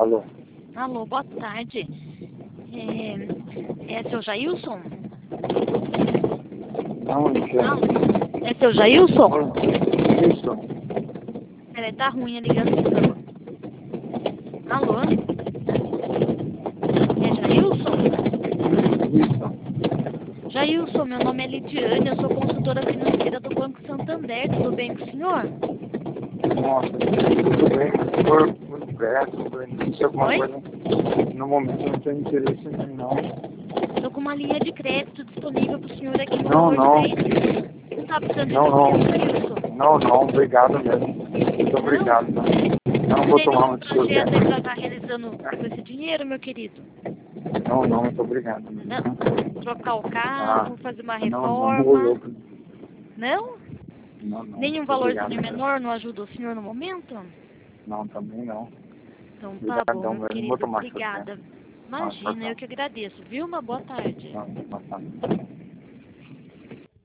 Alô? Alô, boa tarde. É seu Jailson? Não, Alô? É seu Jailson? Isso. Peraí, tá ruim a ligação. Alô? É Jailson? Isso. Jailson, meu nome é Lidiane, eu sou consultora financeira do Banco Santander. Tudo bem com o senhor? Nossa, tudo bem. Se for muito perto, existe alguma Oi? coisa. No momento eu não tenho interesse em mim, não. Estou com uma linha de crédito disponível para o senhor aqui no Não, valor não. de 10. Não está precisando de Não. dinheiro, Jailson? Não, obrigado mesmo. Muito obrigado. Eu não Não vou tem tomar nenhum muito seu projeto aí tempo. para estar realizando com esse dinheiro, meu querido? Não, muito obrigado. Não? Trocar o carro, fazer uma Não reforma? rolou. Não? Não, Nenhum muito obrigado valorzinho mesmo. menor não ajuda o senhor no momento? Não, também não. Então tá bom, Obrigadão meu mesmo, não vou querido. tomar seu Obrigada. tempo. Imagina, eu que agradeço, viu? Uma boa tarde. Não, tá.